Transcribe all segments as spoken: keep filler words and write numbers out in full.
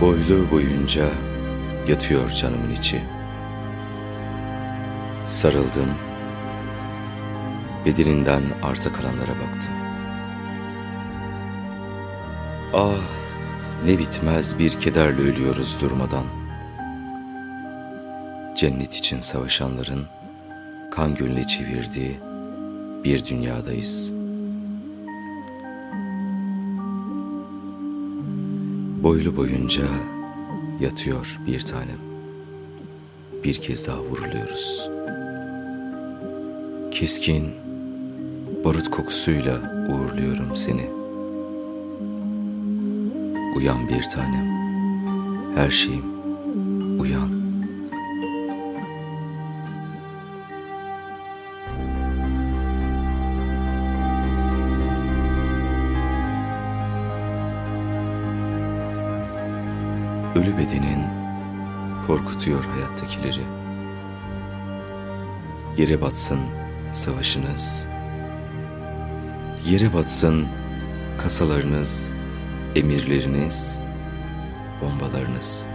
Boylu boyunca yatıyor canımın içi. Sarıldım, bedeninden arta kalanlara baktım. Ah, ne bitmez bir kederle ölüyoruz durmadan. Cennet için savaşanların kan gölüne çevirdiği bir dünyadayız. Boylu boyunca yatıyor bir tanem. Bir kez daha vuruluyoruz. Keskin barut kokusuyla uğurluyorum seni. Uyan bir tanem. Her şeyim uyan. Ölü bedenin korkutuyor hayattakileri. Yere batsın savaşınız, yere batsın kasalarınız, emirleriniz, bombalarınız.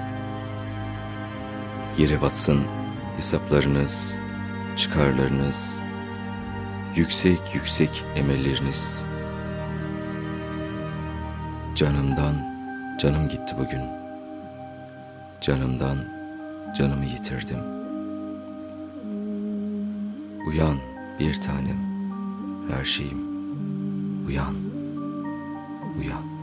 Yere batsın hesaplarınız, çıkarlarınız, yüksek yüksek emelleriniz. Canımdan canım gitti bugün. Canımdan canımı yitirdim. Uyan bir tanem, her şeyim uyan, uyan.